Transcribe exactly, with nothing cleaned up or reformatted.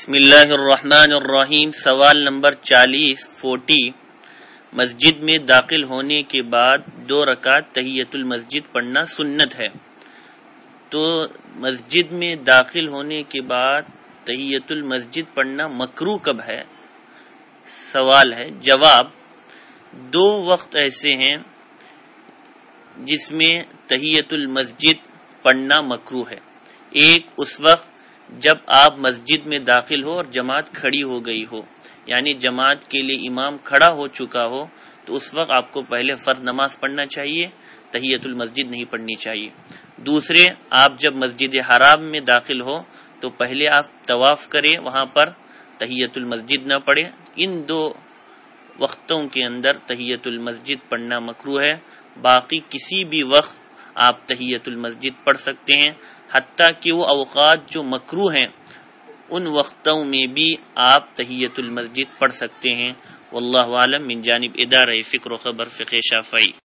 بسم اللہ الرحمن الرحیم۔ سوال نمبر چالیس فورٹی مسجد میں داخل ہونے کے بعد دو رکعت تحیۃ المسجد پڑھنا سنت ہے، تو مسجد میں داخل ہونے کے بعد تحیۃ المسجد پڑھنا مکروہ کب ہے؟ سوال ہے۔ جواب، دو وقت ایسے ہیں جس میں تحیۃ المسجد پڑھنا مکروہ ہے۔ ایک اس وقت جب آپ مسجد میں داخل ہو اور جماعت کھڑی ہو گئی ہو، یعنی جماعت کے لیے امام کھڑا ہو چکا ہو، تو اس وقت آپ کو پہلے فرض نماز پڑھنا چاہیے، تحیۃ المسجد نہیں پڑھنی چاہیے۔ دوسرے، آپ جب مسجد حرام میں داخل ہو تو پہلے آپ طواف کریں، وہاں پر تحیۃ المسجد نہ پڑھیں۔ ان دو وقتوں کے اندر تحیۃ المسجد پڑھنا مکروہ ہے، باقی کسی بھی وقت آپ تحیۃ المسجد پڑھ سکتے ہیں، حتیٰ کہ وہ اوقات جو مکروہ ہیں ان وقتوں میں بھی آپ تحیۃ المسجد پڑھ سکتے ہیں۔ واللہ عالم۔ من جانب ادارہ فکر و خبر فقہ شافعی۔